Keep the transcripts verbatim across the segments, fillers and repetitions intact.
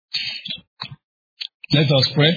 Let us pray.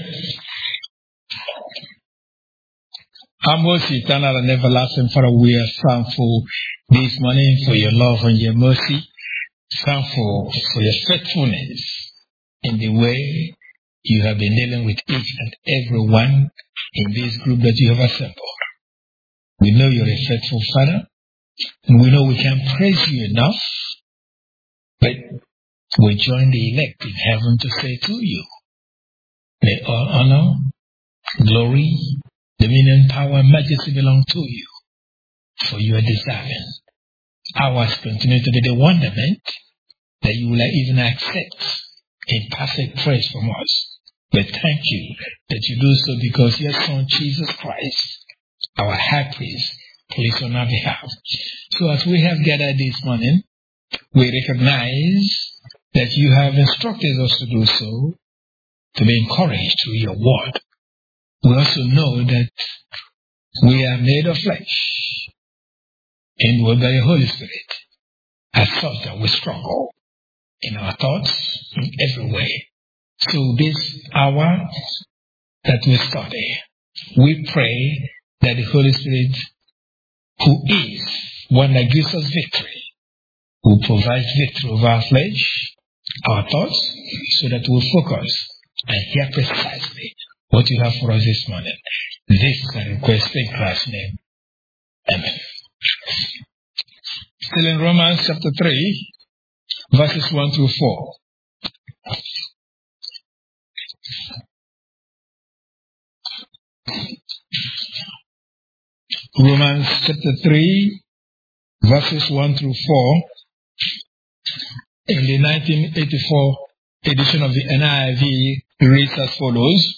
Our most eternal and everlasting Father, we are thankful this morning for your love and your mercy. Thankful for your faithfulness in the way you have been dealing with each and every one in this group that you have assembled. We know you're a faithful Father, and we know we can't praise you enough, but we join the elect in heaven to say to you, may all honor, glory, dominion, power, and majesty belong to you, for you are deserving. Ours continue to be the wonderment that you will even accept in perfect praise from us. But thank you that you do so because your Son, Jesus Christ, our high priest, pleads on our behalf. So as we have gathered this morning, we recognize that you have instructed us to do so, to be encouraged through your word. We also know that we are made of flesh, and we're by the Holy Spirit. As such that we struggle in our thoughts in every way. So this hour that we study, we pray that the Holy Spirit, who is one that gives us victory, will provide victory over our flesh, our thoughts, so that we'll focus and hear precisely what you have for us this morning. This is a request in Christ's name. Amen. Still in Romans chapter three, verses one through four. Romans chapter three, verses one through four. In the nineteen eighty-four edition of the N I V reads as follows.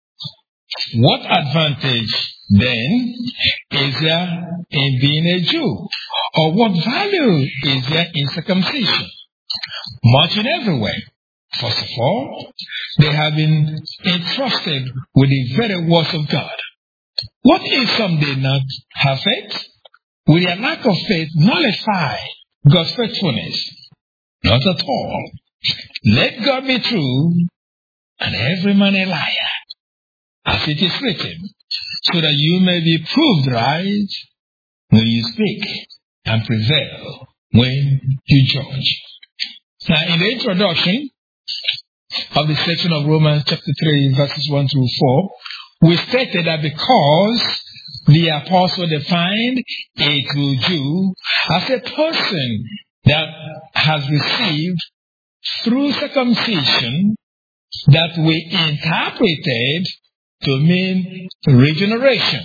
What advantage then is there in being a Jew? Or what value is there in circumcision? Much in every way. First of all, they have been entrusted with the very words of God. What if some did not have faith? Will their lack of faith nullify God's faithfulness? Not at all. Let God be true and every man a liar, as it is written, so that you may be proved right when you speak and prevail when you judge. Now, in the introduction of the section of Romans chapter three, verses one through four, we stated that because the apostle defined a true Jew as a person that has received through circumcision that we interpreted to mean regeneration.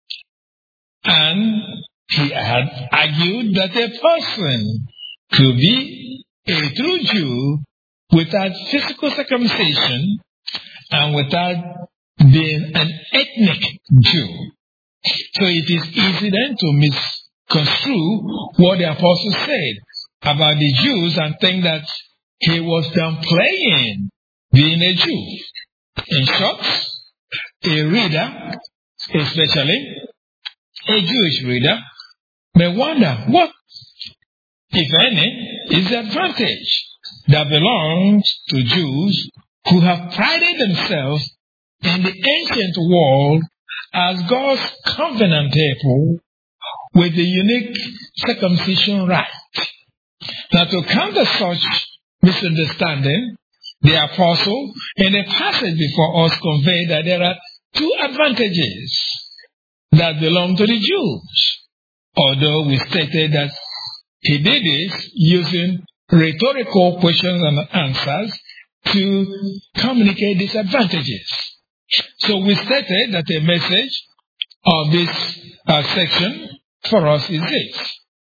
And he had argued that a person could be a true Jew without physical circumcision and without being an ethnic Jew. So it is easy then to misconstrue what the apostle said about the Jews and think that he was downplaying being a Jew. In short, a reader, especially a Jewish reader, may wonder what, if any, is the advantage that belongs to Jews who have prided themselves in the ancient world as God's covenant people with the unique circumcision rite. Now, to counter such misunderstanding, the apostle in the passage before us conveyed that there are two advantages that belong to the Jews, although we stated that he did this using rhetorical questions and answers to communicate these advantages. So we stated that the message of this uh, section for us is this.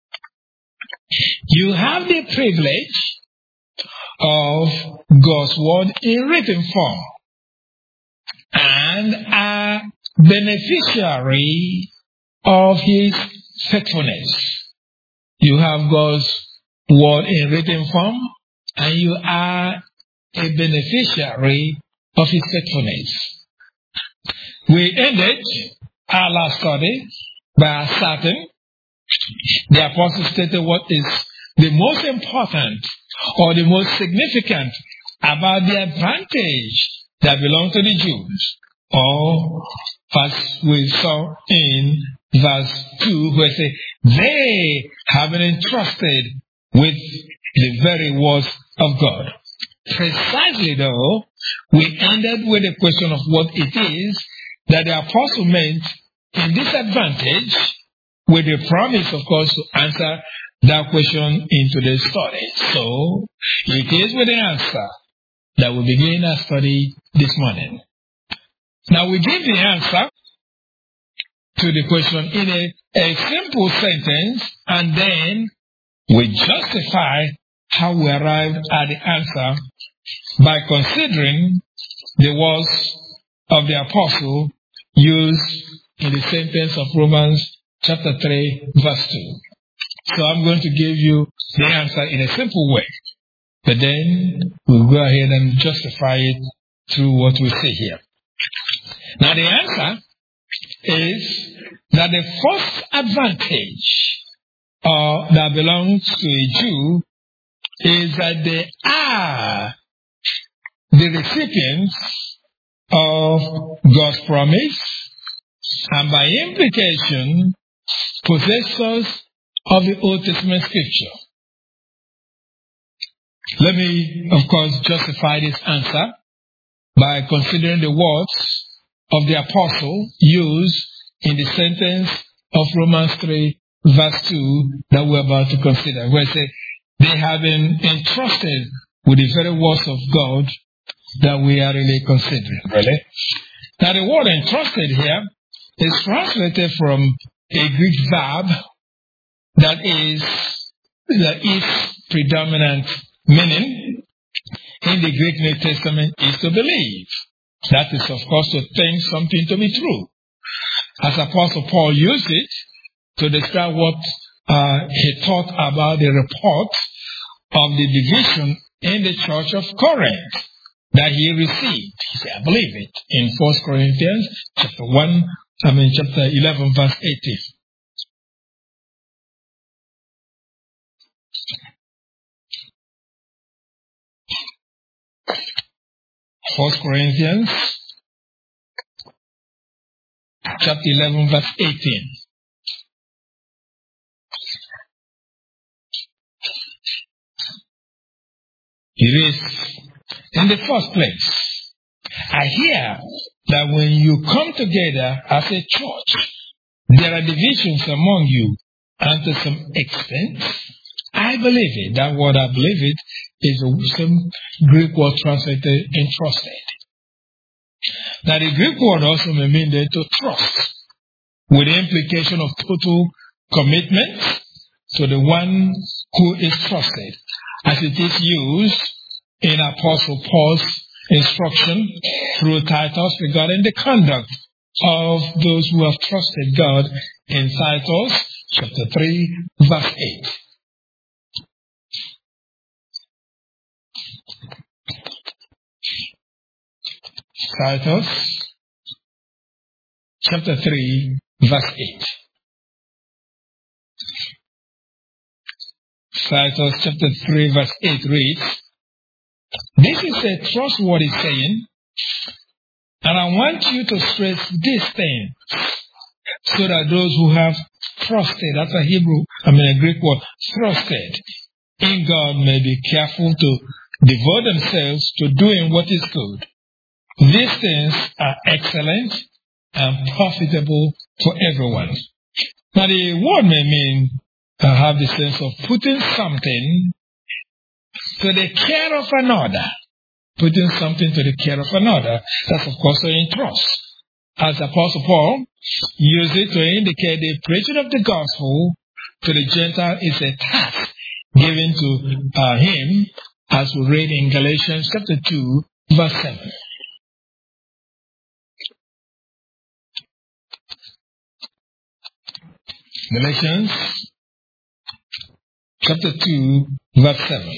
You have the privilege of God's word in written form and are beneficiary of his faithfulness. You have God's word in written form and you are a beneficiary of his faithfulness. We ended our last study by asserting the apostle stated what is the most important or the most significant about the advantage that belonged to the Jews. Or, as we saw in verse two, where it says, they have been entrusted with the very words of God. Precisely though, we ended with a question of what it is that the apostle meant in this advantage, with the promise, of course, to answer that question in today's study. So, it is with the answer that we begin our study this morning. Now, we give the answer to the question in a, a simple sentence, and then we justify how we arrived at the answer by considering the words of the apostle used in the sentence of Romans chapter three, verse two. So I'm going to give you the answer in a simple way, but then we'll go ahead and justify it through what we see here. Now the answer is that the first advantage uh, that belongs to a Jew is that they are the recipients of God's promise, and by implication, possessors of the Old Testament scripture. Let me, of course, justify this answer by considering the words of the apostle used in the sentence of Romans three, verse two, that we're about to consider, where it says, they have been entrusted with the very words of God that we are really considering, really. Now, the word entrusted here is translated from a Greek verb that is, that its predominant meaning in the Greek New Testament is to believe. That is, of course, to think something to be true. As Apostle Paul used it to describe what uh, he thought about the report of the division in the church of Corinth that he received. He said, I believe it, in First Corinthians chapter one, I mean chapter eleven, verse eighteen. First Corinthians chapter eleven, verse eighteen. It is, in the first place, I hear that when you come together as a church, there are divisions among you, and to some extent, I believe it. That word, I believe it, is the same Greek word translated entrusted. Now, the Greek word also may mean there to trust, with the implication of total commitment to the one who is trusted, as it is used in Apostle Paul's instruction through Titus regarding the conduct of those who have trusted God in Titus chapter three, verse eight. Titus chapter three, verse eight. Titus chapter three, verse eight reads, this is a trustworthy saying, and I want you to stress this thing, so that those who have trusted, that's a Hebrew, I mean a Greek word, trusted in God may be careful to devote themselves to doing what is good. These things are excellent and profitable for everyone. Now the word may mean uh, have the sense of putting something to the care of another. Putting something to the care of another. That's of course to entrust. As Apostle Paul used it to indicate the preaching of the gospel to the Gentile is a task given to uh, him, as we read in Galatians chapter two, verse seven. Galatians chapter two, verse seven.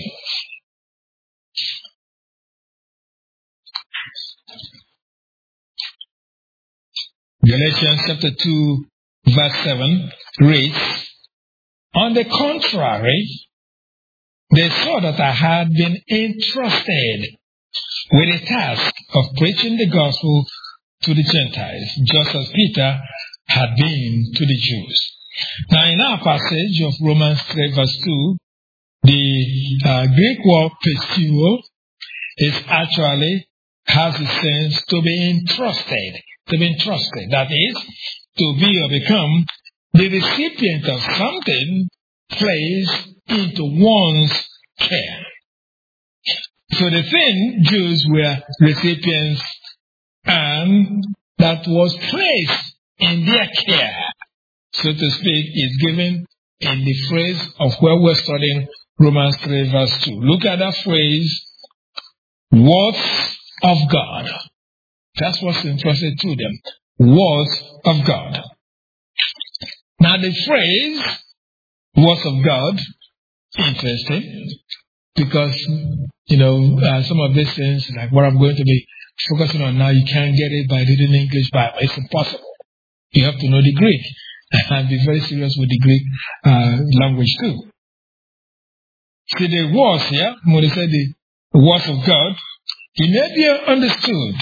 Galatians chapter two, verse seven reads, on the contrary, they saw that I had been entrusted with a task of preaching the gospel to the Gentiles, just as Peter had been to the Jews. Now, in our passage of Romans three, verse two, the uh, Greek word pisteuo is actually has the sense to be entrusted, to be entrusted. That is, to be or become the recipient of something placed into one's care. So the thing Jews were recipients, and that was placed in their care, so to speak, is given in the phrase of where we're studying Romans three verse two. Look at that phrase, words of God. That's what's entrusted to them. Words of God. Now the phrase, words of God, interesting, because, you know, uh, some of these things, like what I'm going to be focusing on now, you can't get it by reading English Bible. It's impossible. You have to know the Greek and be very serious with the Greek uh, language too. See, the words here, when they say the words of God, it may be understood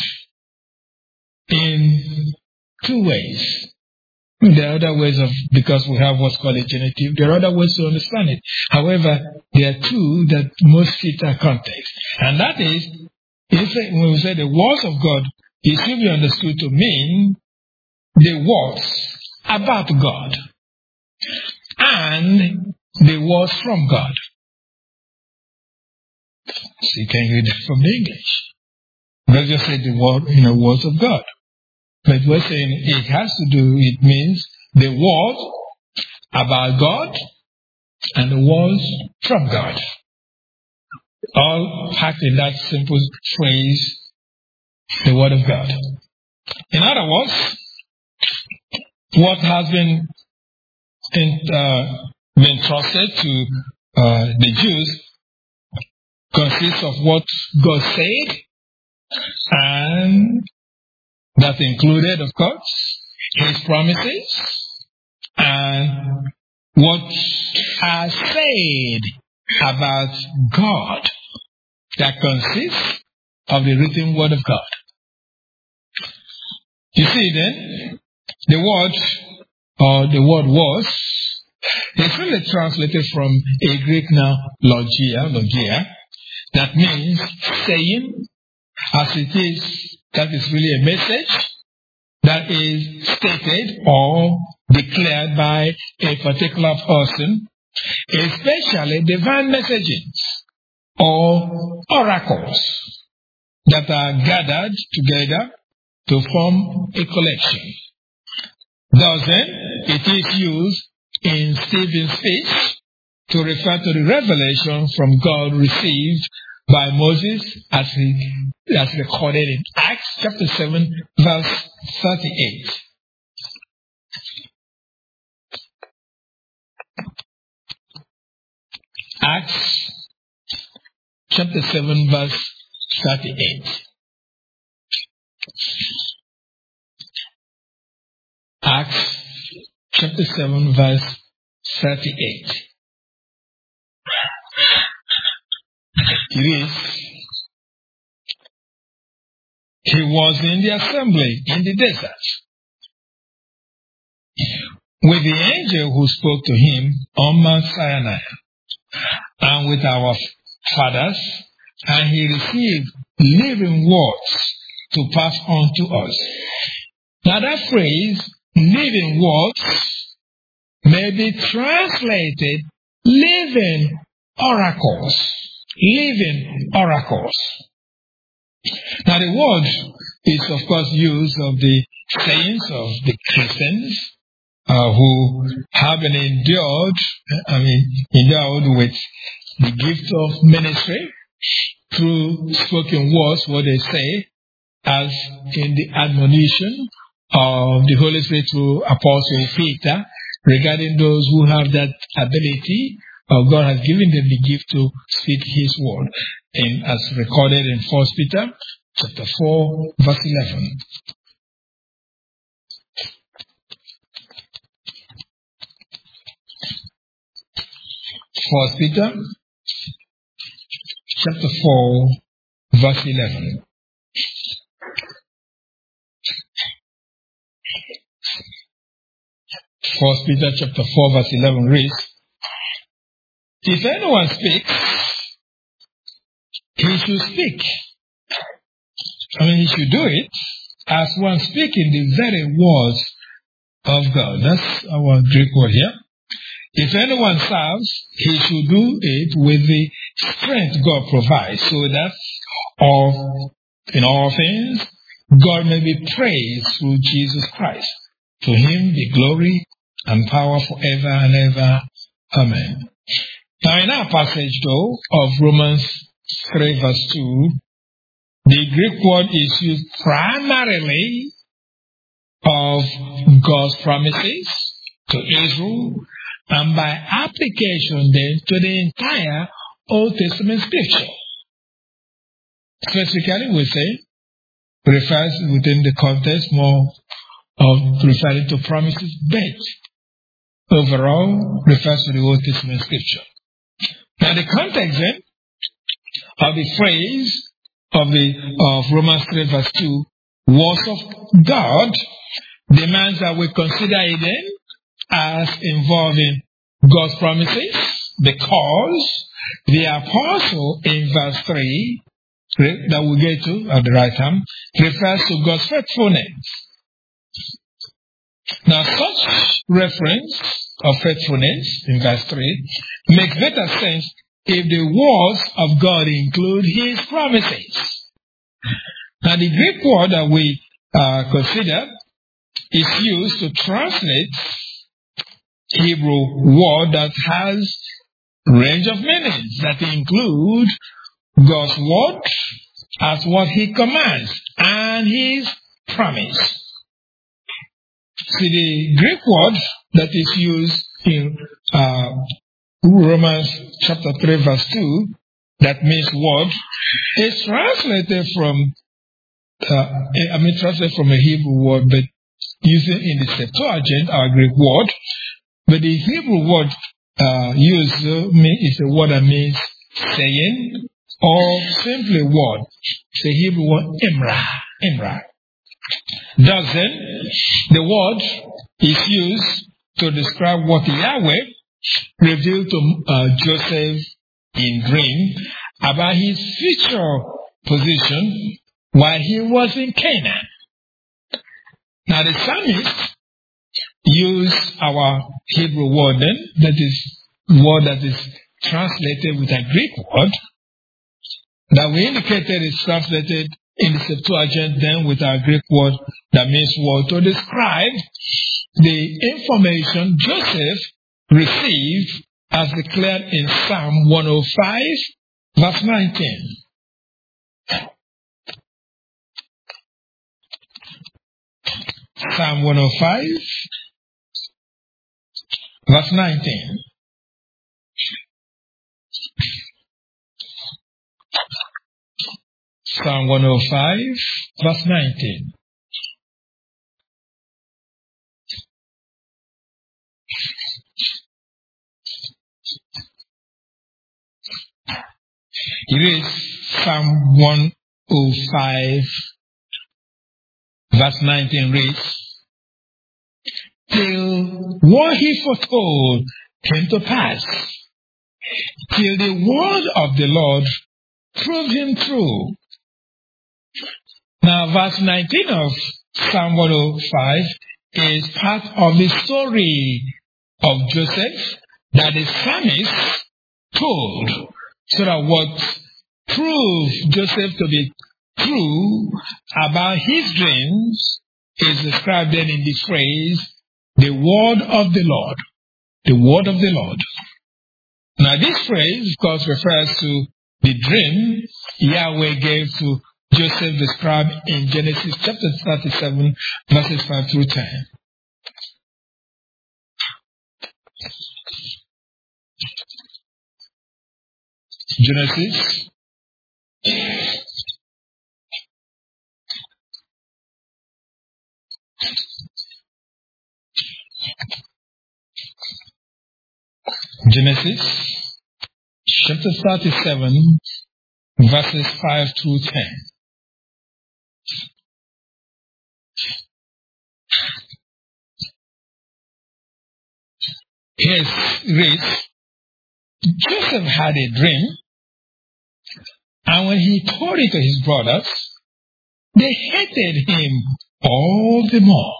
in two ways. There are other ways of, because we have what's called a genitive, there are other ways to understand it. However, there are two that most fit our context. And that is, if, when we say the words of God, it should be understood to mean the words about God and the words from God. So you can read it from the English. Let's just say the word, you know, words of God. But we're saying it has to do, it means the word about God and the words from God. All packed in that simple phrase, the word of God. In other words, what has been in, uh, been trusted to uh, the Jews consists of what God said, and that included, of course, His promises and what are said about God that consists of the written word of God. You see then, the word, or the word was, is really translated from a Greek now, logia, logia, that means saying, as it is, that is really a message that is stated or declared by a particular person, especially divine messages or oracles that are gathered together to form a collection. Thus then, it is used in Stephen's speech to refer to the revelation from God received by Moses as, he, as recorded in Acts chapter seven, verse thirty-eight. Acts chapter seven, verse thirty-eight. Acts chapter seven, verse thirty-eight. It is, he was in the assembly in the desert with the angel who spoke to him on Mount Sinai and with our fathers, and he received living words to pass on to us. Now that phrase, living words, may be translated living oracles. Living oracles. Now the word is of course used of the saints of the Christians uh, who have been endured, I mean, endowed with the gift of ministry through spoken words, what they say, as in the admonition of the Holy Spirit to Apostle Peter regarding those who have that ability. Uh, God has given them the gift to speak His word, in, as recorded in First Peter chapter four, verse eleven. First Peter chapter four, verse eleven. First Peter chapter four, verse eleven reads, if anyone speaks, he should speak. I mean, he should do it as one speaking the very words of God. That's our Greek word here. If anyone serves, he should do it with the strength God provides, so that all, in all things, God may be praised through Jesus Christ. To him be glory and power forever and ever. Amen. Now in our passage though of Romans three verse two, the Greek word is used primarily of God's promises to Israel and by application then to the entire Old Testament scripture. Specifically we say, refers within the context more of referring to promises, but overall refers to the Old Testament scripture. Now the context then of the phrase of the of Romans three verse two, words of God, demands that we consider it then as involving God's promises, because the apostle in verse three, that we'll get to at the right time, refers to God's faithfulness. Now such reference of faithfulness in verse three makes better sense if the words of God include his promises. Now the Greek word that we uh, consider is used to translate Hebrew word that has range of meanings that include God's word as what he commands and his promise. See, the Greek word that is used in uh, Romans chapter three verse two, that means word, is translated from, uh, I mean translated from a Hebrew word, but using in the Septuagint, our Greek word. But the Hebrew word uh, used uh, is a word that means saying, or simply word. It's a Hebrew word, Imra. Imra. Thus then, the word is used to describe what Yahweh revealed to uh, Joseph in dream about his future position while he was in Canaan. Now the psalmist used our Hebrew word then, that is word that is translated with a Greek word, that we indicated is translated in the Septuagint then with our Greek word that means word, to describe the information Joseph received as declared in Psalm one oh five verse nineteen. Psalm one oh five verse nineteen. Psalm one oh five verse nineteen. It is Psalm one oh five verse nineteen reads, till what he foretold came to pass, till the word of the Lord proved him true. Now verse nineteen of Psalm one oh five is part of the story of Joseph that the psalmist told, so that what proved Joseph to be true about his dreams is described then in the phrase, the word of the Lord. The word of the Lord. Now this phrase, of course, refers to the dream Yahweh gave to Joseph described in Genesis chapter thirty-seven, verses five through ten. Genesis Genesis chapter thirty-seven, verses five through ten. Here it reads, Joseph had a dream, and when he told it to his brothers, they hated him all the more.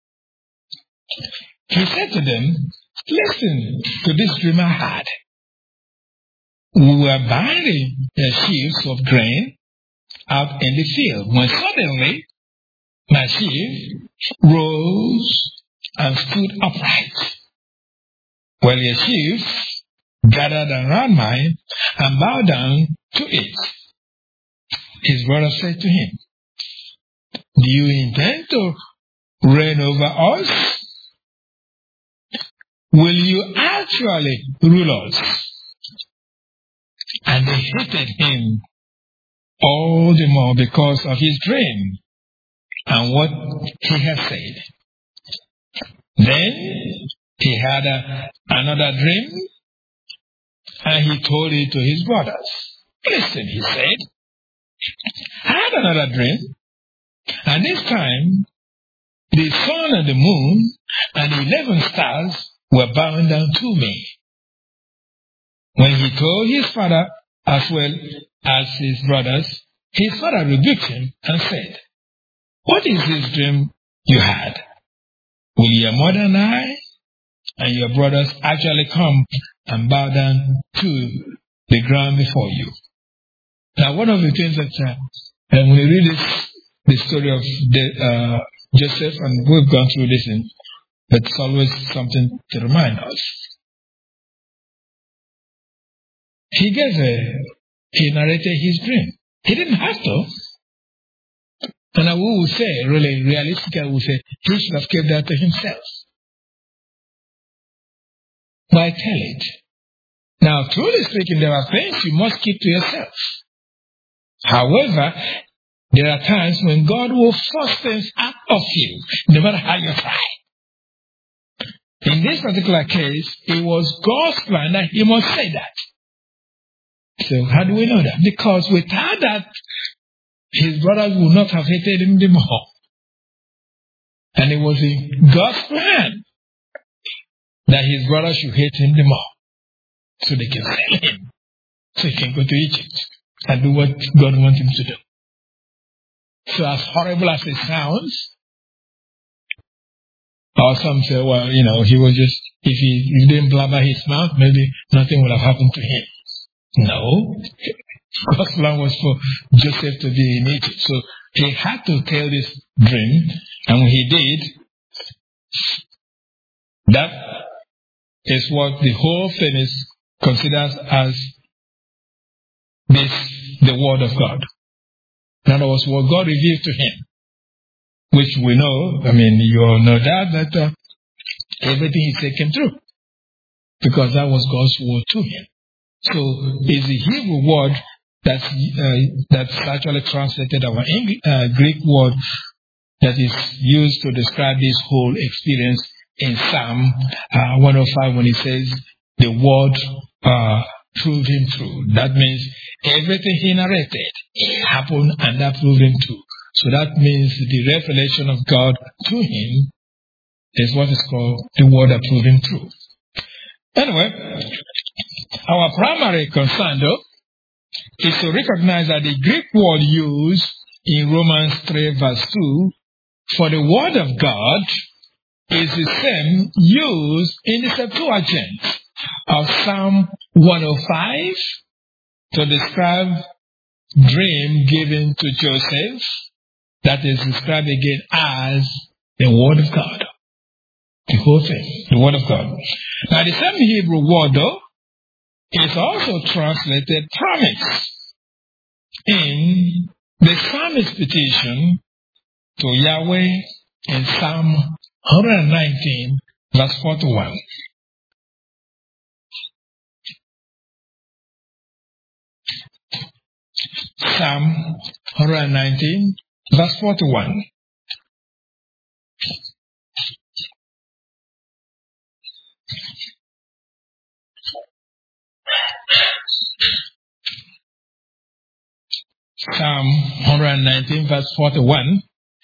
He said to them, listen to this dream I had. We were binding the sheaves of grain out in the field, when suddenly my sheaf rose and stood upright, while your sheaf gathered around mine and bowed down to it. His brother said to him, do you intend to reign over us? Will you actually rule us? And they hated him all the more because of his dream and what he had said. Then he had a, another dream, and he told it to his brothers. Listen, he said, I had another dream, and this time the sun and the moon and the eleven stars were bowing down to me. When he told his father as well as his brothers, his father rebuked him and said, what is this dream you had? Will your mother and I and your brothers actually come and bow down to the ground before you? Now, one of the things that uh, when we read this, the story of the, uh, Joseph, and we've gone through this, in, but it's always something to remind us. He gave a, he narrated his dream. He didn't have to. And I will say, really, realistically, I will say, he should have kept that to himself. Why tell it? Now, truly speaking, there are things you must keep to yourself. However, there are times when God will force things out of you, no matter how you try. In this particular case, it was God's plan that he must say that. So how do we know that? Because without that, his brothers would not have hated him the more. And it was in God's plan that his brothers should hate him the more. So they can sell him. So he can go to Egypt and do what God wants him to do. So as horrible as it sounds, or some say, well, you know, he was just, if he, if he didn't blabber his mouth, maybe nothing would have happened to him. No. God's plan was for Joseph to be in Egypt. So he had to tell this dream, and when he did, that is what the whole thing is considered as this, the word of God. In other words, what God revealed to him, which we know, I mean, you all know that, that uh, everything he said came true, because that was God's word to him. So it's the Hebrew word that's, uh, that's actually translated our English, uh, Greek word that is used to describe this whole experience in Psalm uh, one oh five when it says the word uh, proved him true. That means everything he narrated happened and that proved him true. So that means the revelation of God to him is what is called the word that proved him true. Anyway, our primary concern though is to recognize that the Greek word used in Romans three verse two for the word of God is the same used in the Septuagint of Psalm one oh five to describe dream given to Joseph, that is described again as the word of God. The whole thing, the word of God. Now the same Hebrew word though is also translated promise in the psalmist's petition to Yahweh in Psalm one nineteen, verse forty-one. Psalm one nineteen, verse forty-one. Psalm one nineteen verse forty-one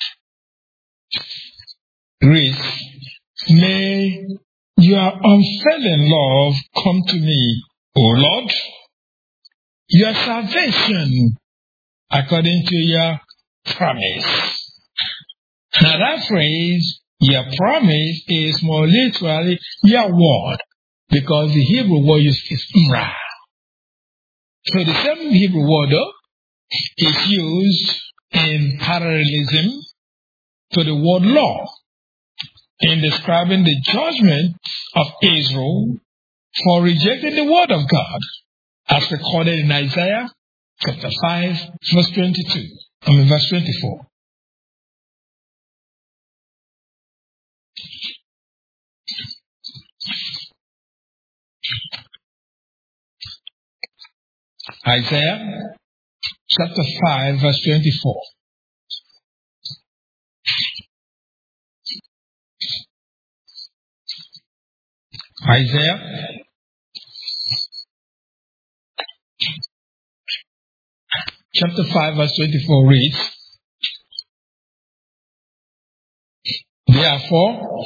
reads, "May your unfailing love come to me, O Lord, your salvation according to your promise." Now that phrase, your promise, is more literally your word, because the Hebrew word is imra. So the same Hebrew word, though, is used in parallelism to the word law in describing the judgment of Israel for rejecting the word of God, as recorded in Isaiah chapter five, verse twenty-two. I mean, verse twenty-four. Isaiah chapter five, verse twenty-four. Isaiah chapter five, verse twenty-four reads, "Therefore,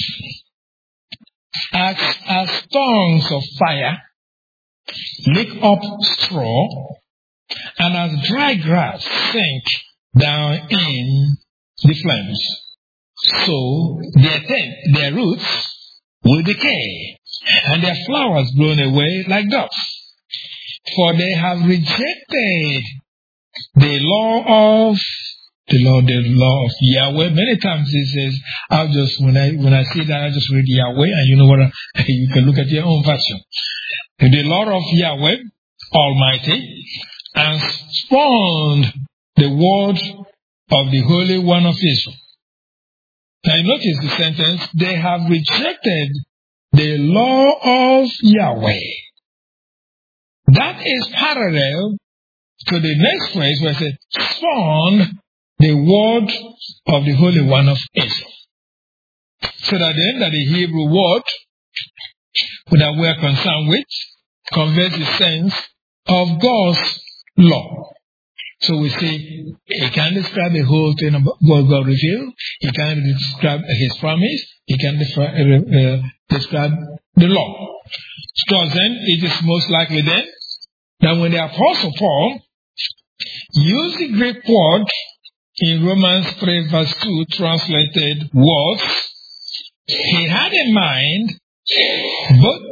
as, as tongues of fire lick up straw, and as dry grass sink down in the flames, so their, tent, their roots will decay, and their flowers blown away like dust. For they have rejected the law of the law, the law of Yahweh." Many times it says, "I'll just when I when I see that, I just read Yahweh, and you know what? I, you can look at your own version. The law of Yahweh Almighty, and spurned the word of the Holy One of Israel." Now notice the sentence, "They have rejected the law of Yahweh." That is parallel to the next phrase where it says, "Spurned the word of the Holy One of Israel." So that then that the Hebrew word that we are concerned with conveys the sense of God's law. So we say, he can describe the whole thing about what God revealed. He can describe his promise. He can describe, uh, describe the law. So then, it is most likely then that when the Apostle Paul used the Greek word in Romans three verse two translated words, he had in mind both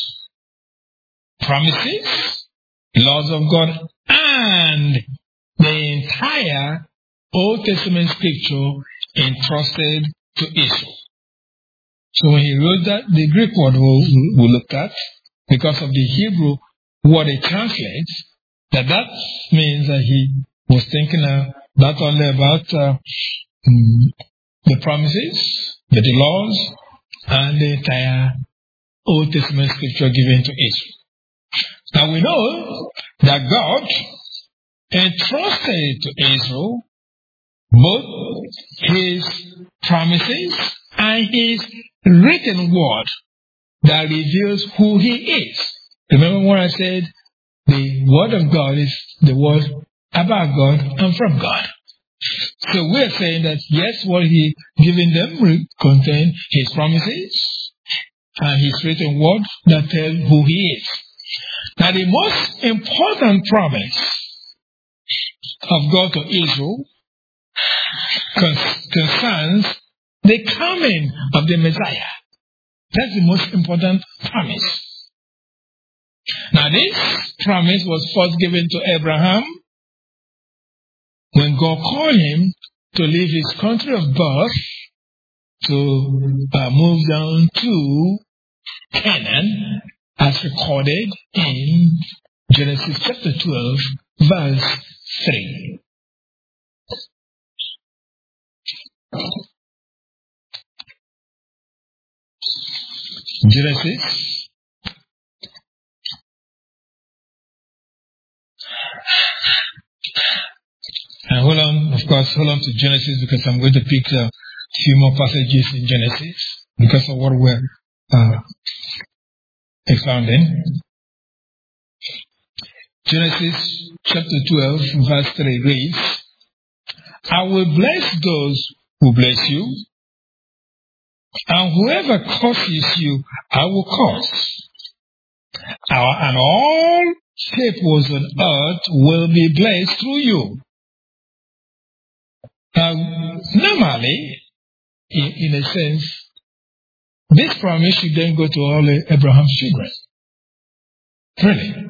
promises, laws of God, and the entire Old Testament scripture entrusted to Israel. So when he wrote that, the Greek word we we'll looked at, because of the Hebrew word it translates, that that means that he was thinking uh, not only about uh, um, the promises, but the laws, and the entire Old Testament scripture given to Israel. Now we know that God entrusted to Israel both his promises and his written word that reveals who he is. Remember when I said the word of God is the word about God and from God. So we're saying that yes, what he given them contain his promises and his written word that tell who he is. Now the most important promise of God to Israel concerns the coming of the Messiah. That's the most important promise. Now this promise was first given to Abraham when God called him to leave his country of birth to uh, move down to Canaan, as recorded in Genesis chapter twelve, verse three. Genesis and hold on, of course, hold on to Genesis because I'm going to pick a few more passages in Genesis because of what we're uh, expounding. Genesis chapter twelve, verse three reads, I will bless those who bless you, and whoever curses you, I will curse. And all peoples on earth will be blessed through you. Now, normally, in, in a sense, this promise should then go to all Abraham's children. Really.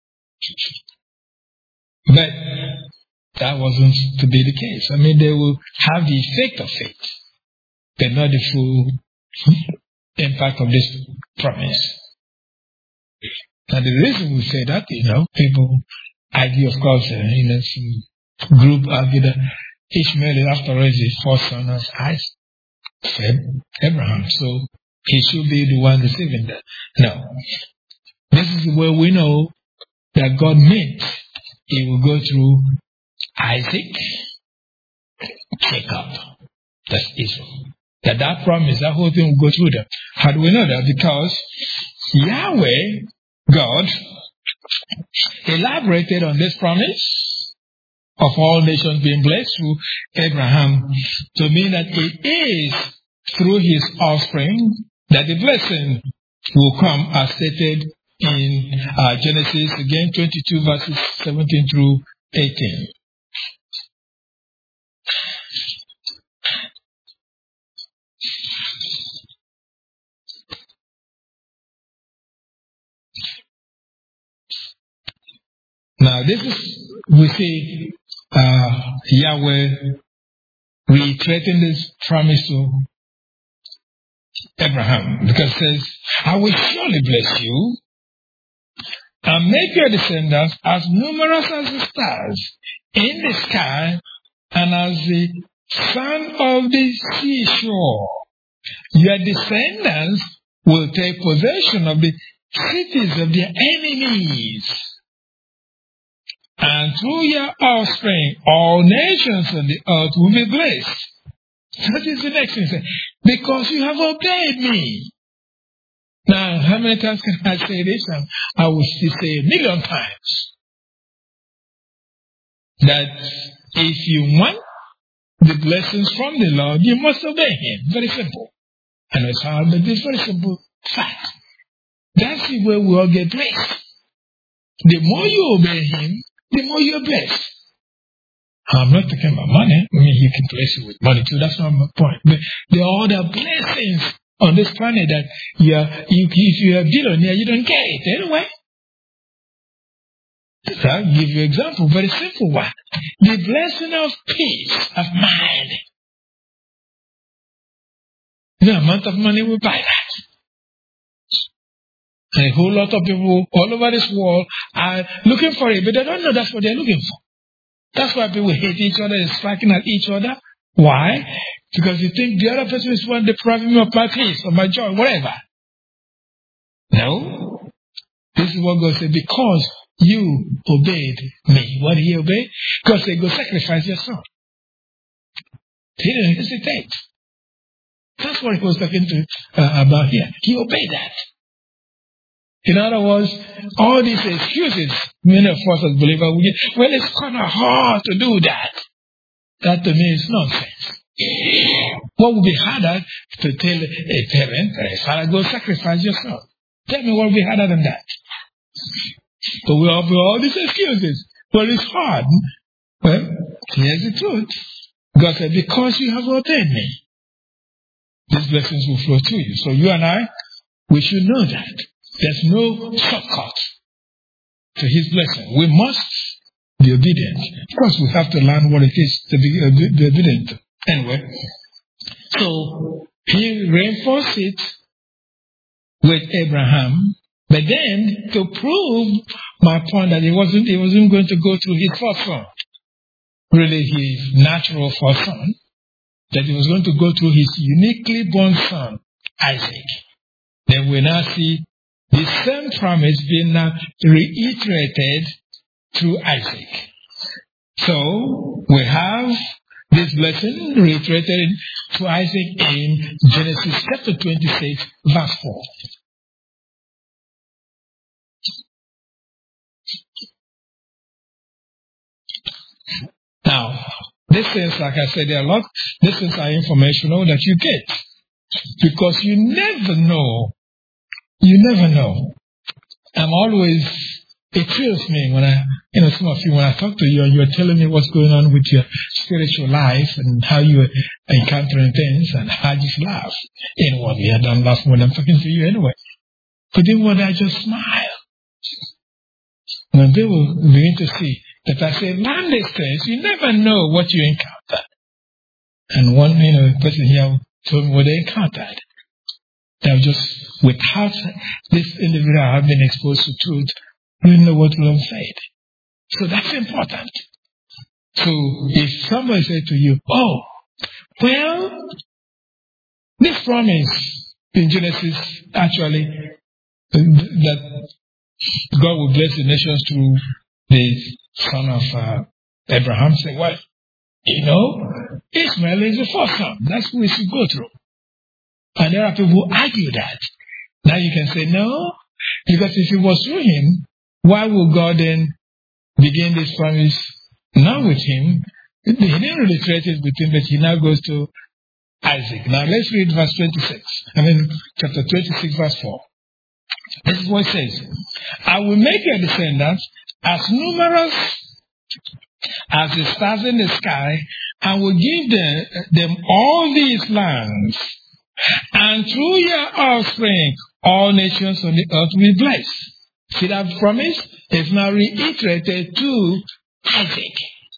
But that wasn't to be the case. I mean, they will have the effect of it, but not the full impact of this promise. And the reason we say that, you know, people argue, of course, uh, you know, some group argue that Ishmael, after all, is the first son of Isaac, Abraham, so he should be the one receiving that. No. This is where we know that God meant he will go through Isaac, Jacob, that's Israel. That that promise, that whole thing will go through them. How do we know that? Because Yahweh, God, elaborated on this promise of all nations being blessed through Abraham to mean that it is through his offspring that the blessing will come as stated in uh, Genesis, again, twenty-two verses seventeen through eighteen. Now, this is, we see uh, Yahweh reiterating this promise to Abraham, because it says, I will surely bless you and make your descendants as numerous as the stars in the sky and as the sand of the seashore. Your descendants will take possession of the cities of their enemies. And through your offspring, all nations on the earth will be blessed. That is the next thing. Because you have obeyed me. Now, how many times can I say this? I will still say a million times. That if you want the blessings from the Lord, you must obey him. Very simple. And it's hard, but it's very simple fact. That's the way we all get blessed. The more you obey him, the more you're blessed. I'm not talking about money. I mean, he can bless you with money too. That's not my point. But there are other blessings on this planet that you are, you, if you're a billionaire, you don't get it anyway. So I'll give you an example. Very simple one. The blessing of peace of mind. The amount of money will buy that. And a whole lot of people all over this world are looking for it, but they don't know that's what they're looking for. That's why people hate each other and striking at each other. Why? Because you think the other person is one depriving me of my peace, of my joy, whatever. No. This is what God said. Because you obeyed me. What did he obey? God said, go sacrifice your son. He didn't hesitate. That's what he was talking to uh, about here. He obeyed that. In other words, all these excuses, many of us as believers, we get, well, it's kind of hard to do that. That to me is nonsense. What would be harder to tell a parent, or a father, go sacrifice your son? Tell me what would be harder than that. But we offer all these excuses. Well, it's hard. Well, here's the truth. God said, because you have obeyed me, these blessings will flow to you. So you and I, we should know that. There's no shortcut to his blessing. We must be obedient. Of course, we have to learn what it is to be, uh, be obedient. Anyway, so he reinforced it with Abraham, but then to prove my point that he wasn't, he wasn't going to go through his first son, really his natural first son, that he was going to go through his uniquely born son, Isaac. Then we now see the same promise being now reiterated through Isaac. So, we have this blessing reiterated to Isaac in Genesis chapter twenty-six, verse four. Now, these things, like I said, there are a lot. These things are informational that you get. Because you never know. You never know. I'm always, it thrills me when I, you know, some of you, when I talk to you and you're telling me what's going on with your spiritual life and how you're encountering things, and I just laugh. Inwardly, I don't laugh when I'm talking to you anyway. But then when I just smile, when they will begin to see that I say, learn these things, you never know what you encounter. And one, you know, person here told me what they encountered. They just, without this individual have been exposed to truth, you know what will unfade. So that's important. So if somebody said to you, oh, well, this promise in Genesis actually that God will bless the nations through the son of uh, Abraham, say, well, you know, Ishmael is the first son. That's what we should go through. And there are people who argue that. Now you can say, no, because if it was through him, why would God then begin this promise not with him? He didn't really create it with him, but he now goes to Isaac. Now let's read verse twenty-six. I mean, chapter twenty-six, verse four. This is what it says. I will make your descendants as numerous as the stars in the sky, and will give them, them all these lands. And through your offspring, all nations on the earth will be blessed. See that promise? It's now reiterated to Isaac.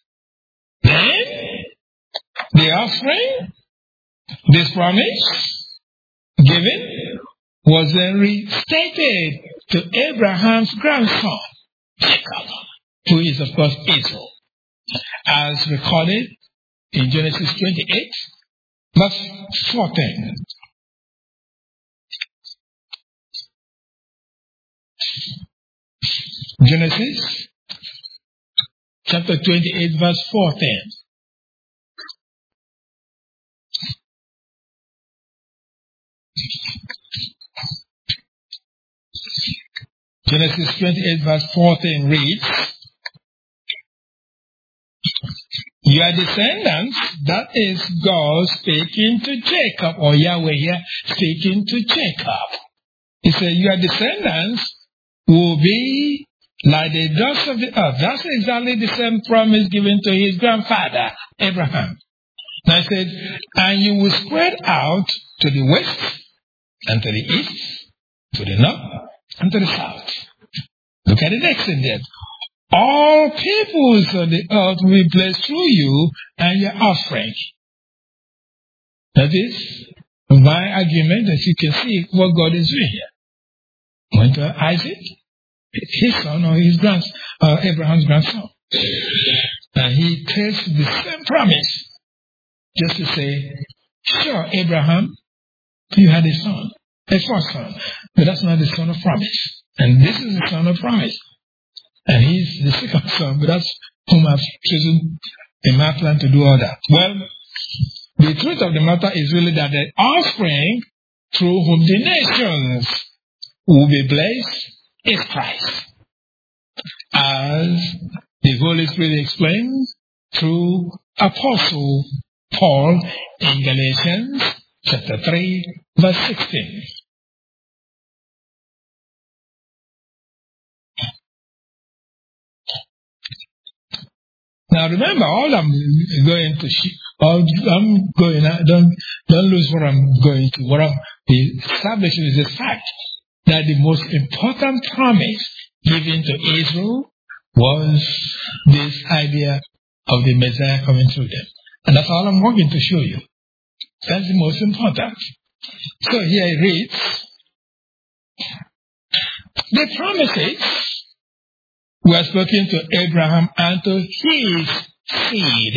Then, the offspring, this promise given, was then restated to Abraham's grandson, Jacob, who is, of course, Esau, as recorded in Genesis twenty-eight, verse fourteen. Genesis chapter twenty-eight, verse fourteen. Genesis twenty-eight, verse fourteen reads, your descendants, that is God speaking to Jacob, or Yahweh here speaking to Jacob. He said, your descendants will be like the dust of the earth. That's exactly the same promise given to his grandfather, Abraham. Now he said, and you will spread out to the west, and to the east, to the north, and to the south. Look at the next in there. All peoples of the earth will be blessed through you and your offspring. That is my argument, that you can see what God is doing here. Went to Isaac, his son, or his grandson, uh, Abraham's grandson. And he takes the same promise, just to say, sure, Abraham, you had a son, a first son, but that's not the son of promise. And this is the son of promise. And he's the second son, but that's whom I've chosen in my plan to do all that. Well, the truth of the matter is really that the offspring through whom the nations will be blessed is Christ. As the Holy Spirit explains through Apostle Paul in Galatians chapter three, verse sixteen. Now remember, all I'm going to, all I'm going, don't, don't lose what I'm going to. What I'm establishing is the fact that the most important promise given to Israel was this idea of the Messiah coming through them. And that's all I'm going to show you. That's the most important. So here it reads, the promises were spoken to Abraham and to his seed.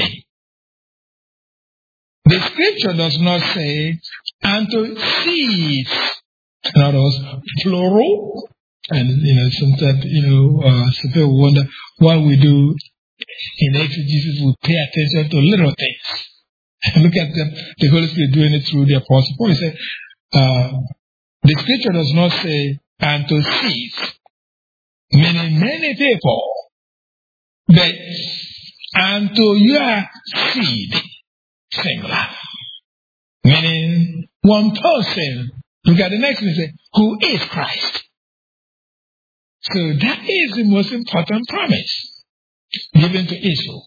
The scripture does not say, and to seeds. In other words, plural. And, you know, sometimes, you know, uh, some people wonder why we do in exegesis, we pay attention to little things. Look at the, the Holy Spirit doing it through the Apostle Paul. He said, uh, the scripture does not say, and to seeds. Meaning many people, but and to your seed, singular. Meaning one person. Look at the next one, say, who is Christ. So that is the most important promise given to Israel.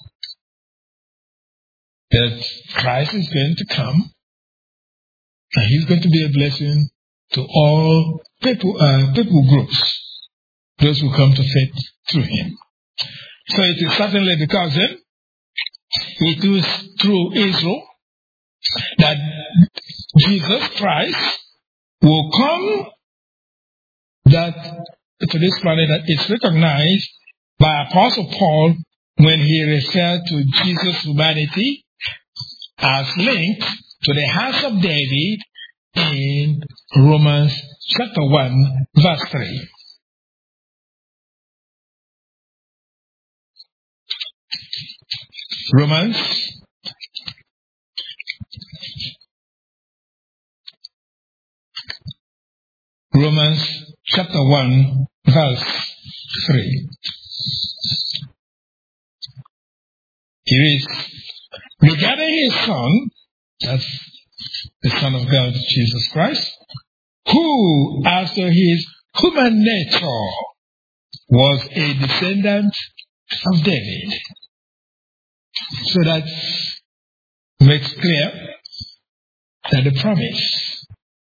That Christ is going to come and he's going to be a blessing to all people, uh, people groups, those who come to faith through him. So it is certainly because then it was through Israel that Jesus Christ will come that to this planet that is recognized by Apostle Paul when he referred to Jesus' humanity as linked to the house of David in Romans chapter one, verse three. Romans Romans chapter one, verse three. It is regarding his son, that's the Son of God, Jesus Christ, who after his human nature was a descendant of David. So that makes clear that the promise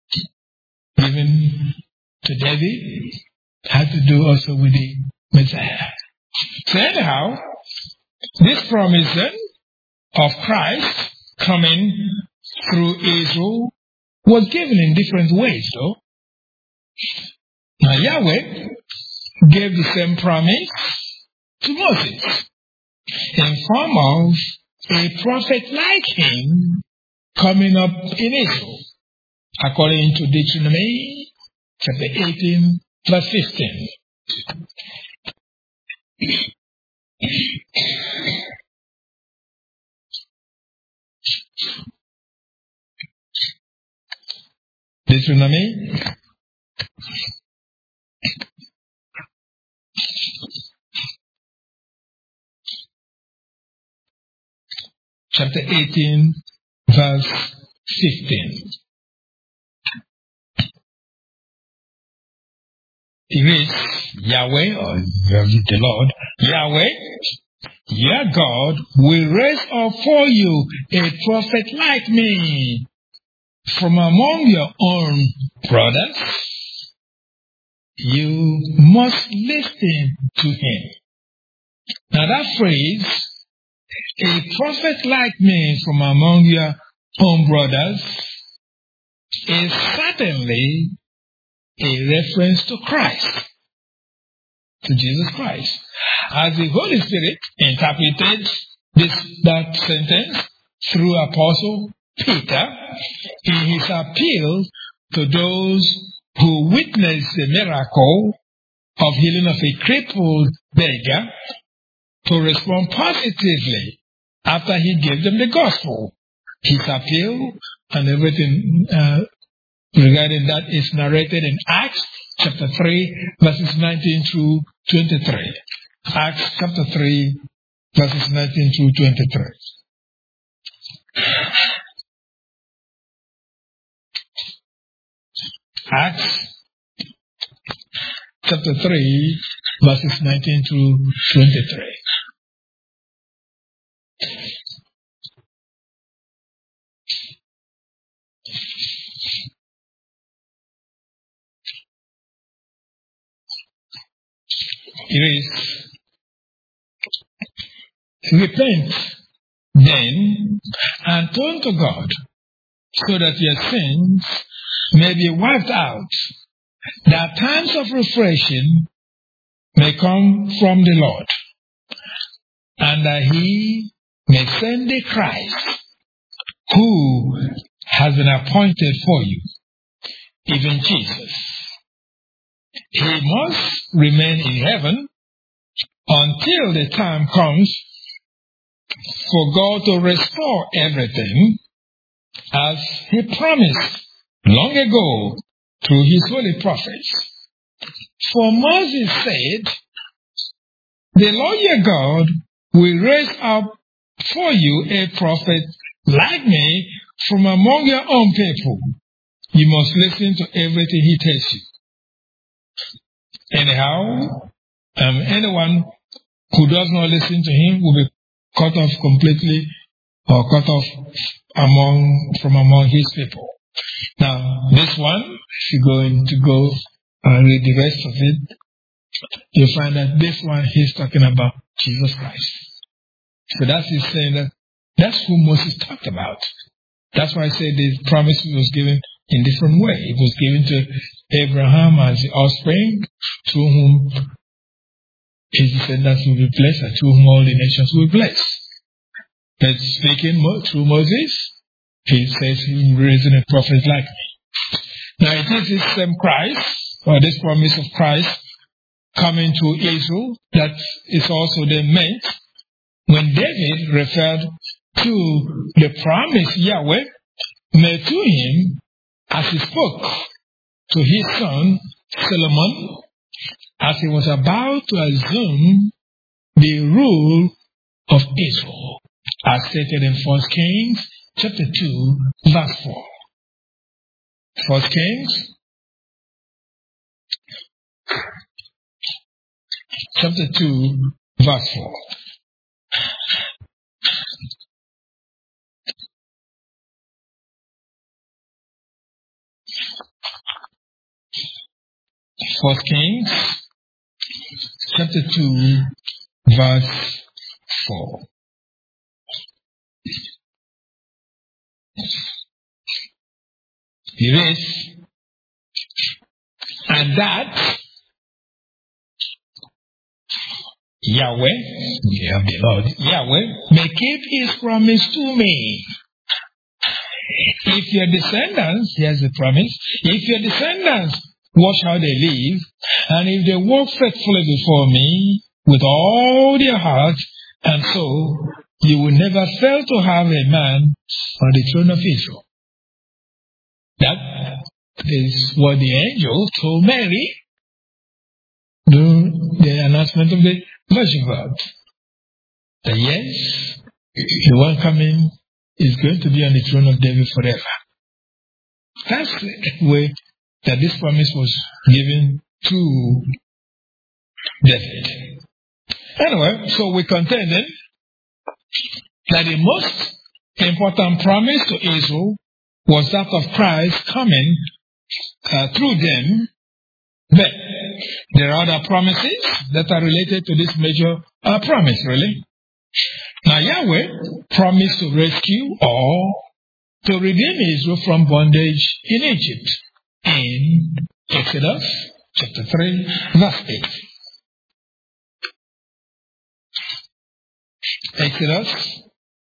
given to David had to do also with the Messiah. So anyhow, this promise then of Christ coming through Israel was given in different ways though. Now Yahweh gave the same promise to Moses in form of a prophet like him coming up in Israel, according to Deuteronomy chapter eighteen, verse fifteen. Deuteronomy chapter eighteen, verse fifteen. It is Yahweh, or the Lord, Yahweh, your God, will raise up for you a prophet like me from among your own brothers. You must listen to him. Now that phrase, a prophet like me from among your own brothers, is certainly a reference to Christ, to Jesus Christ. As the Holy Spirit interpreted this that sentence through Apostle Peter in his appeal to those who witnessed the miracle of healing of a crippled beggar to respond positively after he gave them the gospel. His appeal and everything uh, regarding that is narrated in Acts chapter three, verses nineteen through twenty-three. Acts chapter three, verses nineteen through twenty-three. Acts chapter three, verses nineteen through twenty-three. It is, repent then and turn to God so that your sins may be wiped out, that times of refreshing may come from the Lord, and that he may send the Christ who has been appointed for you, even Jesus. He must remain in heaven until the time comes for God to restore everything as he promised long ago through his holy prophets. For Moses said, the Lord your God will raise up for you a prophet like me from among your own people. You must listen to everything he tells you. Anyhow, um, anyone who does not listen to him will be cut off completely or cut off among from among his people. Now, this one, if you're going to go and read the rest of it, you'll find that this one he's talking about Jesus Christ. So that's he's saying that that's who Moses talked about. That's why I said the promise was given in different way. It was given to Abraham as the offspring, through whom his descendants will be blessed, and through whom all the nations will be blessed. But speaking through Moses, he says he will raise a prophet like me. Now it is this same Christ, or this promise of Christ, coming to Israel, that is also then meant when David referred to the promise Yahweh made to him as he spoke to his son Solomon as he was about to assume the rule of Israel, as stated in First Kings chapter two, verse four. First Kings chapter two, verse four. First Kings chapter two, verse four. It is, and that Yahweh, you have the Lord, Yahweh, may keep his promise to me. If your descendants, here's the promise, if your descendants watch how they live, and if they walk faithfully before me with all their heart and soul, you will never fail to have a man on the throne of Israel. That is what the angel told Mary during the announcement of the virgin birth. That yes, the one coming is going to be on the throne of David forever. That's the way that this promise was given to David. Anyway, so we contended that the most important promise to Israel was that of Christ coming uh, through them. But there are other promises that are related to this major uh, promise, really. Now, Yahweh promised to rescue or to redeem Israel from bondage in Egypt in Exodus chapter three, verse eight. Exodus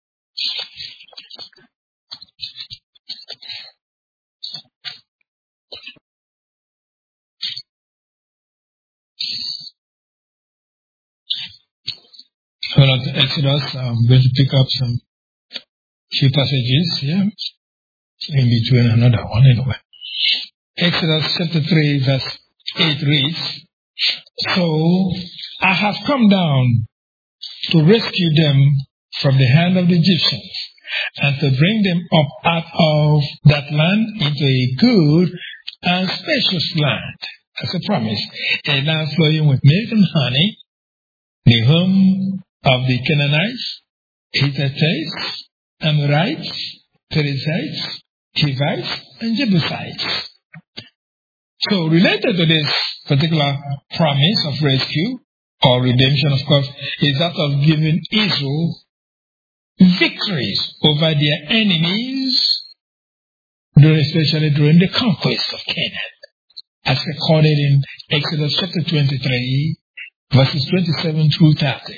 Well, at Exodus, I'm going to pick up some few passages here, in between another one anyway. Exodus chapter three, verse eight reads, So I have come down to rescue them from the hand of the Egyptians, and to bring them up out of that land into a good and spacious land. That's a promise. A land flowing with milk and honey, the home of the Canaanites, Hittites, Amorites, Perizzites, Hivites, and Jebusites. So related to this particular promise of rescue or redemption, of course, is that of giving Israel victories over their enemies, especially during the conquest of Canaan, as recorded in Exodus chapter twenty-three, verses twenty-seven through thirty.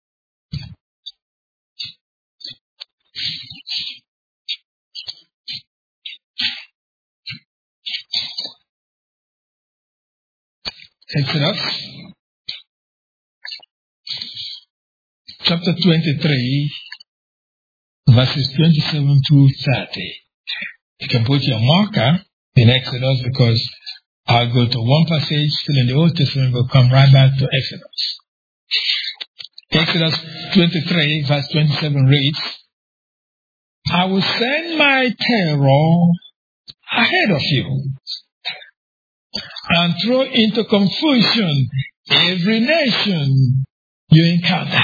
Exodus chapter twenty-three, verses twenty-seven through thirty. You can put your marker in Exodus because I'll go to one passage still in the Old Testament, we'll come right back to Exodus. Exodus twenty-three, verse twenty-seven reads, I will send my terror ahead of you and throw into confusion every nation you encounter.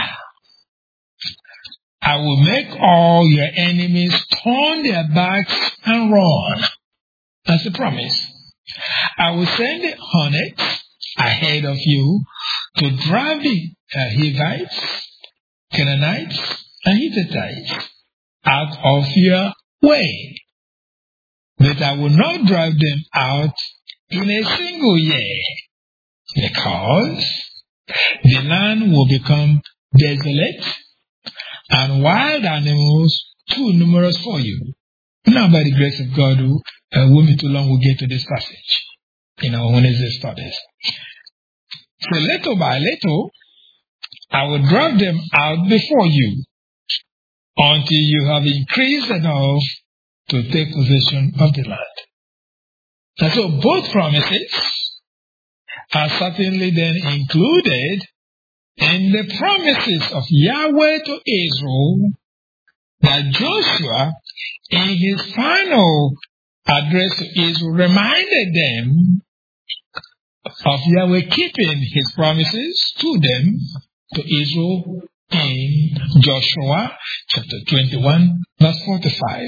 I will make all your enemies turn their backs and run. That's the promise. I will send the hornets ahead of you to drive the uh, Hivites, Canaanites, and Hittites out of your way. But I will not drive them out in a single year, because the land will become desolate and wild animals too numerous for you. Now, by the grace of God, uh, won't be too long we'll get to this passage in our Wednesday studies. So little by little, I will drive them out before you until you have increased enough to take possession of the land. And so both promises are certainly then included in the promises of Yahweh to Israel that Joshua, in his final address to Israel, reminded them of Yahweh keeping his promises to them, to Israel, in Joshua chapter twenty-one, verse forty-five.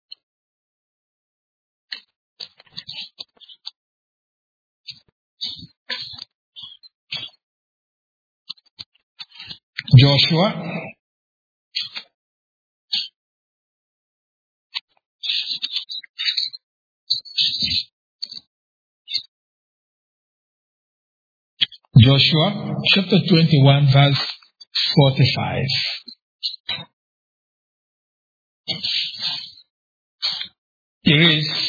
Joshua Joshua chapter twenty-one, verse forty-five. It is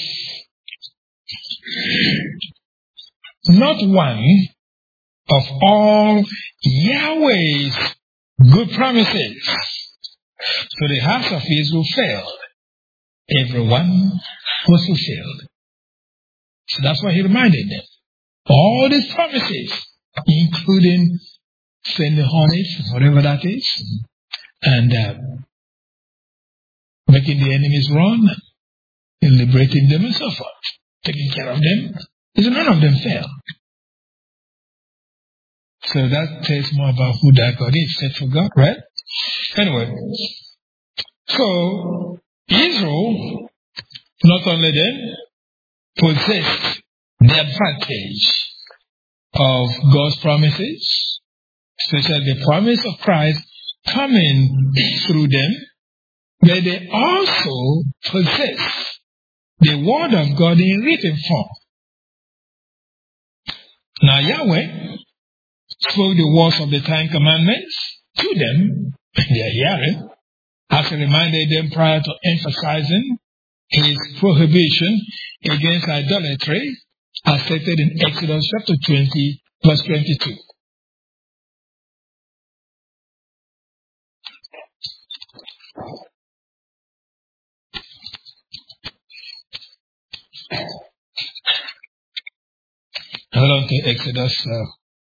not one of all Yahweh's good promises to the house of Israel failed. Everyone was fulfilled. So that's why he reminded them. All these promises, including sending hornets, whatever that is, and uh, making the enemies run, and liberating them and so forth, taking care of them, because none of them failed. So that tells more about who that God is, faithful God, right? Anyway, so Israel not only then possessed the advantage of God's promises, especially the promise of Christ coming through them, but they also possess the word of God in written form. Now Yahweh spoke the words of the Ten Commandments to them, they are hearing, as he reminded them prior to emphasizing his prohibition against idolatry, as stated in Exodus chapter twenty, verse twenty-two. Hold on to Exodus. Uh,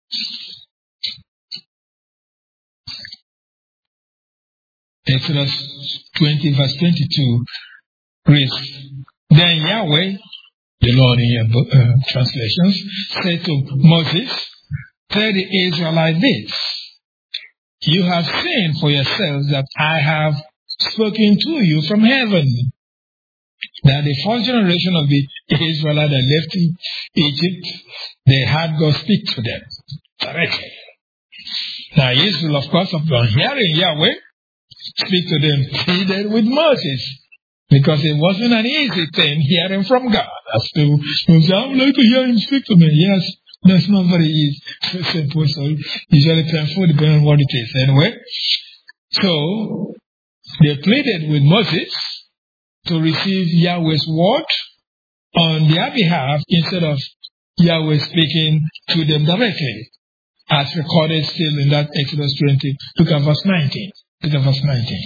Exodus twenty, verse twenty-two reads, Then Yahweh, the Lord in your book, uh, translations, said to Moses, Tell the Israelites this, you have seen for yourselves that I have spoken to you from heaven, that the first generation of the Israelites that left Egypt, they had God speak to them directly. Now Israel, of course, upon hearing Yahweh speak to them, pleaded with Moses, because it wasn't an easy thing hearing from God. As people say, I would like to hear him speak to me. Yes, that's not very easy. So simple, so usually painful depending on what it is. Anyway, so they pleaded with Moses to receive Yahweh's word on their behalf instead of Yahweh speaking to them directly, as recorded still in that Exodus twenty. Look at verse nineteen. Look at verse nineteen.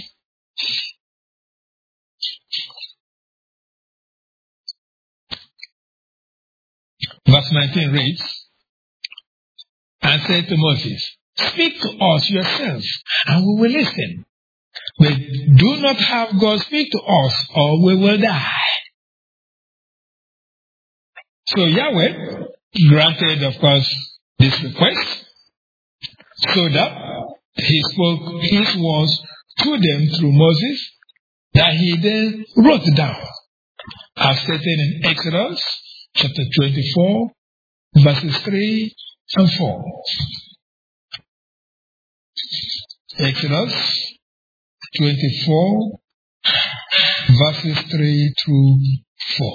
Verse nineteen reads, and said to Moses, speak to us yourself, and we will listen. But do not have God speak to us, or we will die. So Yahweh granted, of course, this request, so that he spoke his words to them through Moses, that he then wrote down, as stated in Exodus chapter twenty-four, verses three and four. Exodus twenty-four, verses three through four.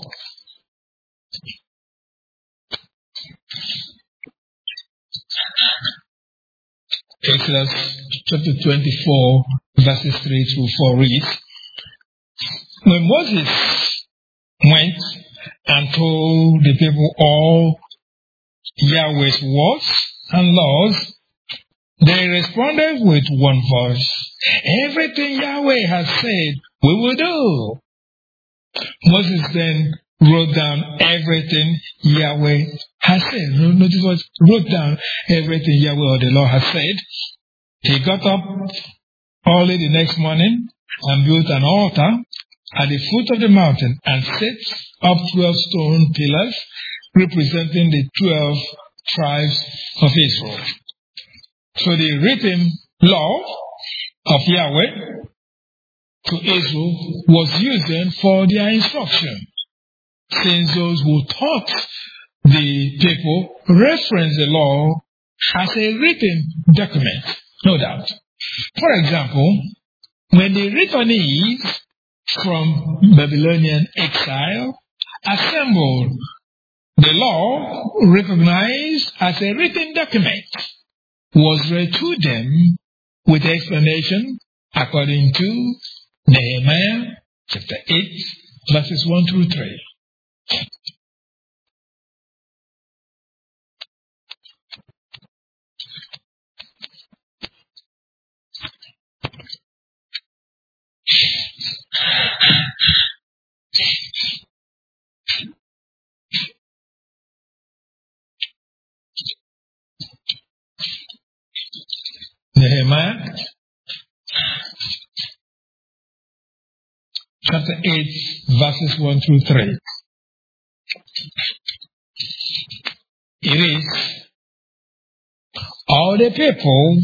Exodus chapter twenty-four, verses three through four reads, when Moses went and told the people all Yahweh's words and laws, they responded with one voice, everything Yahweh has said, we will do. Moses then wrote down everything Yahweh has said. Notice what wrote down everything Yahweh or the Lord has said. He got up early the next morning and built an altar at the foot of the mountain and set up twelve stone pillars representing the twelve tribes of Israel. So the written law of Yahweh to Israel was used for their instruction, since those who taught the people reference the law as a written document, no doubt. For example, when the returnees from Babylonian exile assembled, the law, recognized as a written document, was read to them with explanation according to Nehemiah chapter eight, verses one through three. Nehemiah chapter eight, verses one through three. It is, all the people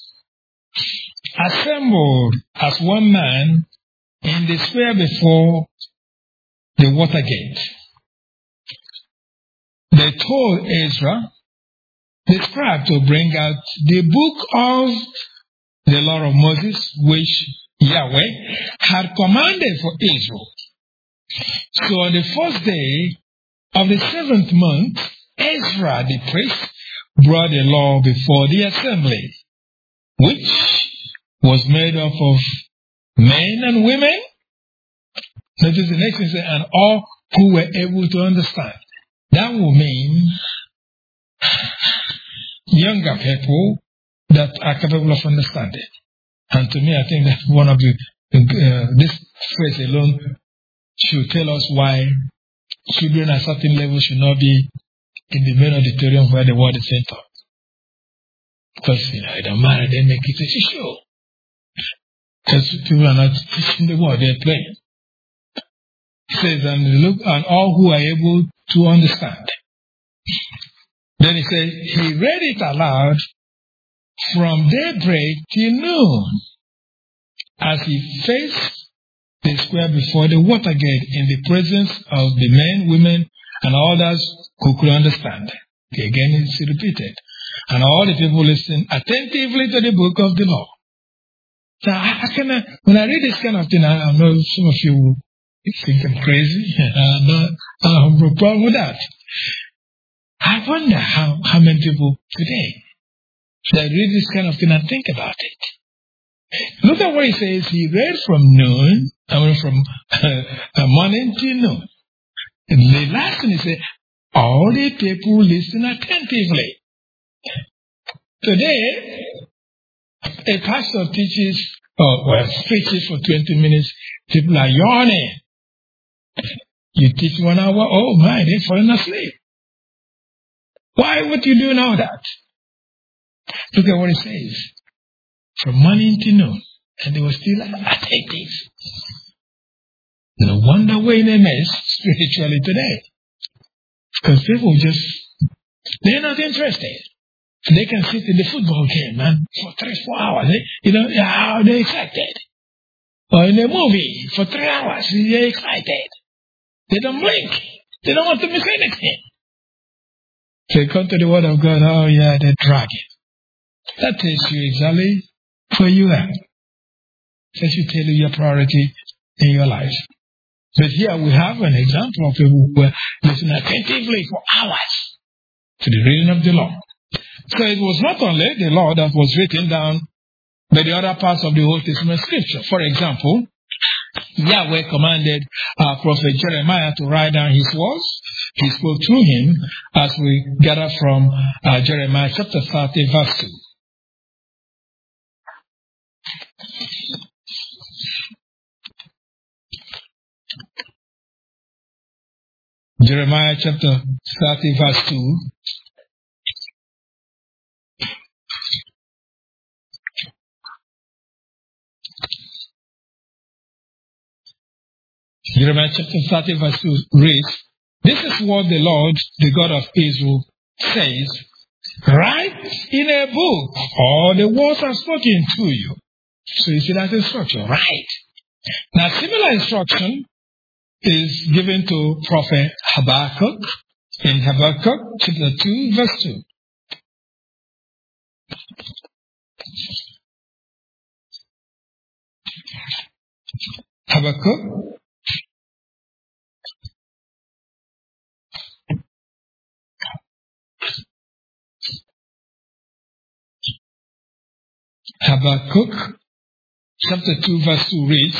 assembled as one man in the square before the water gate. They told Ezra, the scribe, to bring out the book of the law of Moses, which Yahweh had commanded for Israel. So on the first day of the seventh month, Ezra the priest brought the law before the assembly, which was made up of men and women. Notice the next thing, and all who were able to understand. That will mean younger people that are capable of understanding. And to me, I think that one of the, uh, this phrase alone should tell us why children at certain levels should not be in the main auditorium where the word is being taught. Because, you know, it don't matter, they make it a show. Because people are not teaching the word, they're playing. He says, and look, and all who are able to understand. Then he says, he read it aloud from daybreak till noon, as he faced the square before the water gate in the presence of the men, women, and others who could understand. Okay, again, it's repeated. And all the people listened attentively to the book of the law. So I, I can, uh, when I read this kind of thing, I, I know some of you think I'm crazy. I'm not, I have no problem with that. I wonder how, how many people today should I read this kind of thing and think about it. Look at what he says. He read from noon, I mean from uh, morning till noon. And the last one he said, all the people listen attentively. Today, a pastor teaches, or well, preaches for twenty minutes. People are yawning. You teach one hour, oh my, they're falling asleep. Why would you do now that? Look at what it says. From morning to noon. And they were still attentive. No wonder we're in a mess spiritually today. Because people just, they're not interested. They can sit in the football game, man, for three, four hours. They, you know, how they're excited. Or in a movie for three hours, they're excited. They don't blink. They don't want to miss anything. They come to the Word of God, oh yeah, they're dragging. That tells you exactly where you are. That should tell you your priority in your life. But here we have an example of people who were listening attentively for hours to the reading of the law. So it was not only the law that was written down, but the other parts of the Old Testament scripture. For example, Yahweh commanded our prophet Jeremiah to write down his words. He spoke through him as we gather from uh, Jeremiah chapter thirty, verse two. Jeremiah chapter thirty, verse two. Jeremiah chapter thirty, verse two reads, "This is what the Lord, the God of Israel, says, write in a book all the words I've spoken to you." So you see that instruction, right? Now similar instruction is given to Prophet Habakkuk in Habakkuk chapter two, verse two. Habakkuk Habakkuk chapter two, verse two reads,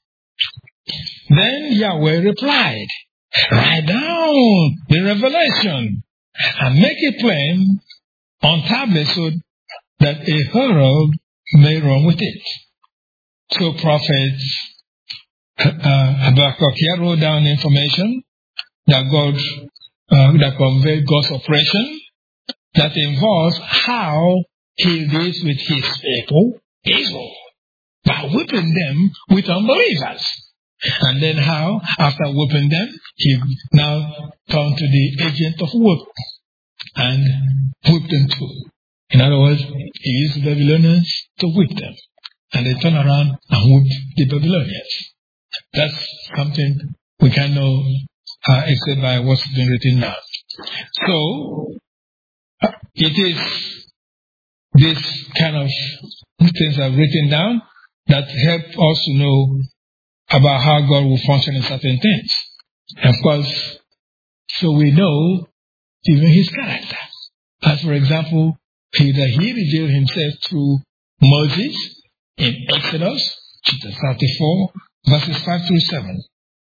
"Then Yahweh replied, write down the revelation and make it plain on tablets so that a herald may run with it." So Prophet uh, Habakkuk here wrote down information that God, uh, that conveyed God's operation that involves how he deals with his people, Israel, by whipping them with unbelievers. And then how, after whipping them, he now turned to the agent of whip and whipped them too. In other words, he used the Babylonians to whip them. And they turn around and whip the Babylonians. That's something we can know uh, except by what's been written now. So, uh, it is this kind of things I've written down that help us to know about how God will function in certain things. And of course, so we know even his character. As for example, he, that he revealed himself through Moses in Exodus chapter thirty-four, verses five through seven.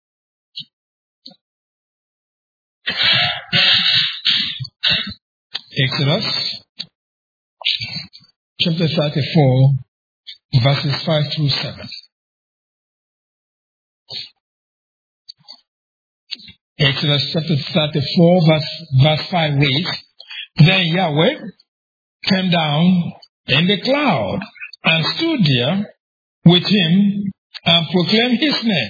Exodus chapter thirty-four, verses five through seven. Exodus chapter thirty-four, verse, verse five reads, "Then Yahweh came down in the cloud and stood there with him and proclaimed his name.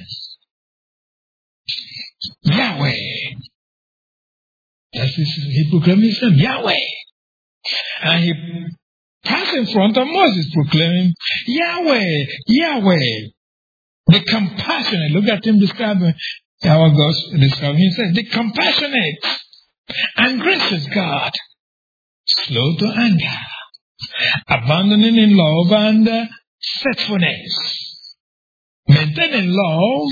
Yahweh." That's his, he proclaimed his name, Yahweh. And he passed in front of Moses proclaiming, "Yahweh, Yahweh, the compassionate." Look at him describing our God describing. He says, "The compassionate and gracious God, slow to anger, abandoning in love and uh, faithfulness, maintaining love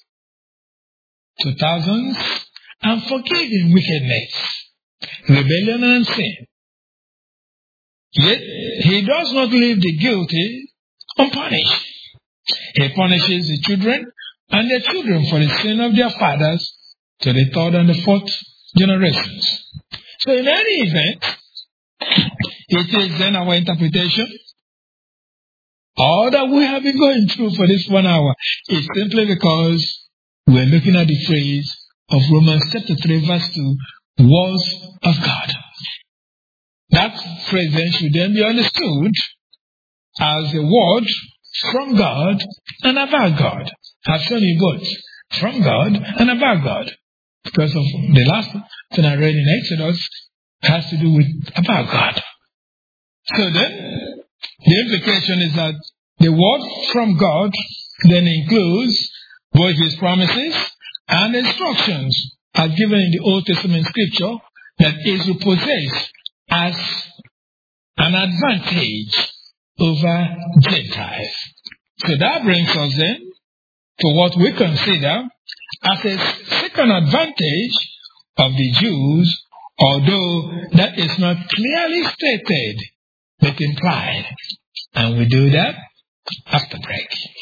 to thousands, and forgiving wickedness, rebellion, and sin. Yet he does not leave the guilty unpunished. He punishes the children and their children for the sin of their fathers to the third and the fourth generations." So in any event, it is then our interpretation. All that we have been going through for this one hour is simply because we're looking at the phrase of Romans chapter three, verse two, words of God. That phrase then should then be understood as a word from God and about God. I've shown you both. From God and about God. Because of the last thing I read in Exodus has to do with about God. So then, the implication is that the word from God then includes both his promises and instructions as given in the Old Testament scripture that Israel possessed as an advantage over Gentiles. So that brings us then to what we consider as a second advantage of the Jews, although that is not clearly stated but implied. And we do that after break.